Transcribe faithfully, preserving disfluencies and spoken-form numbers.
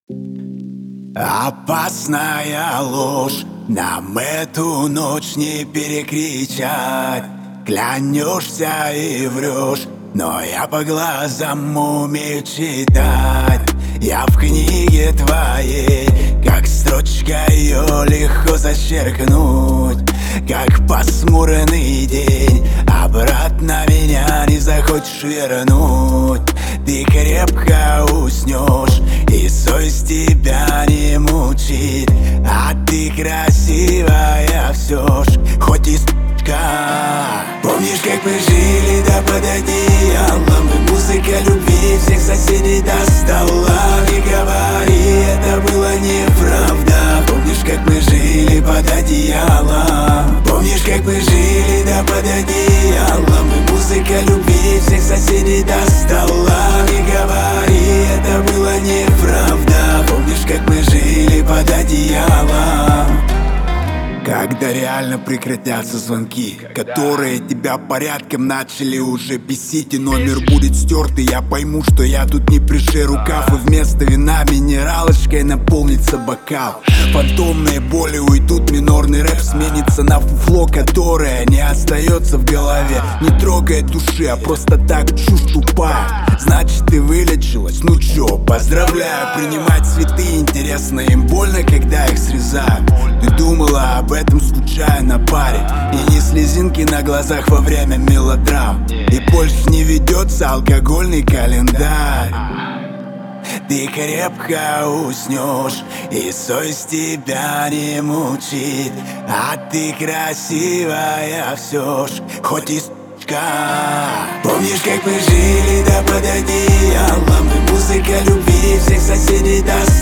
Опасная ложь, нам эту ночь не перекричать. Клянешься и врешь, но я по глазам умею читать. Я в книге твоей, как строчка, ее легко зачеркнуть. Как пасмурный день, обратно меня не захочешь вернуть. Ты крепко уснешь, и совесть тебя не мучит. А ты красивая все ж, хоть и с***ка. Помнишь, как мы жили, да под одеялом, и музыка любви всех соседей достала. Не говори, это было неправда. Помнишь, как мы жили под одеялом. Помнишь, как мы жили, да под одеялом, и музыка любви всех соседей достала. Не говори, это было неправда. Помнишь, как мы жили под одеялом. Когда реально прекратятся звонки, которые тебя порядком начали уже бесить, и номер будет стерт, и я пойму, что я тут не пришей рукав, и вместо вина минералочкой наполнится бокал. Фантомные боли уйдут, минорный рэп сменится на фуфло, которое не остается в голове. Не трогает души, а просто так чушь тупая. Значит, ты вылечилась, ну чё, поздравляю. Принимать цветы интересно, им больно, когда их срезают. Ты думала об этом, скучая на паре, и не слезинки на глазах во время мелодрам. И больше не ведется алкогольный календарь. Ты крепко уснешь, и совесть тебя не мучит. А ты красивая все ж, хоть и с***ка. Помнишь, как мы жили, да под одеялом, и музыка любви всех соседей достала.